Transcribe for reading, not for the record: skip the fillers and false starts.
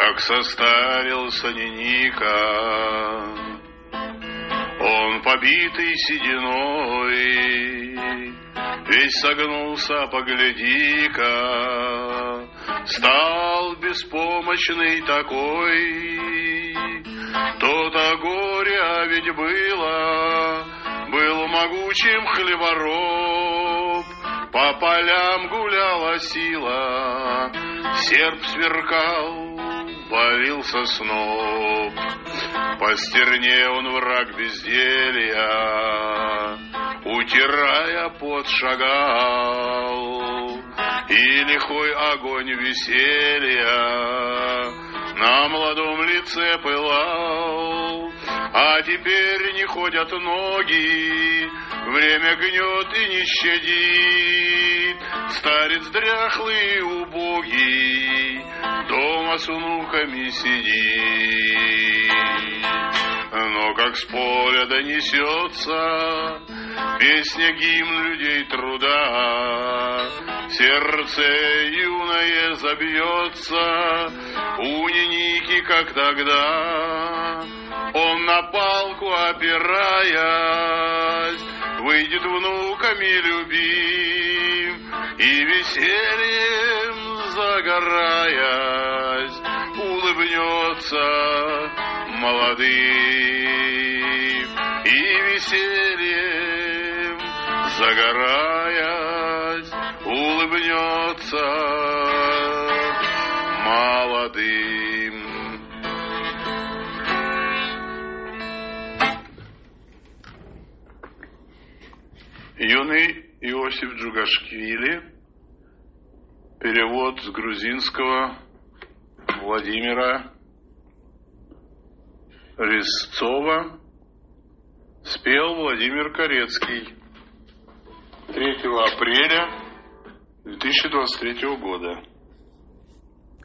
Как состарился Ниника, он побитый сединой, весь согнулся, погляди-ка, стал беспомощный такой. То-то горе ведь был могучим хлебороб, по полям гуляла сила, серп сверкал, валился сноп. По стерне он враг безделья, утирая пот шагал, и лихой огонь веселья на молодом лице пылал. А теперь не ходят ноги, время гнет и не щадит. Старец дряхлый и убогий дома с внуками сидит. Но как с поля донесется песня, гимн людей труда, сердце юное забьется у Ниники, как тогда. Он на палку опираясь выйдет внуками любим, и весельем загораясь улыбнется молодым, и весельем загораясь улыбнется молодым. Юный Иосиф Джугашвили, перевод с грузинского Владимира Резцова, спел Владимир Корецкий 3 апреля 2023 года.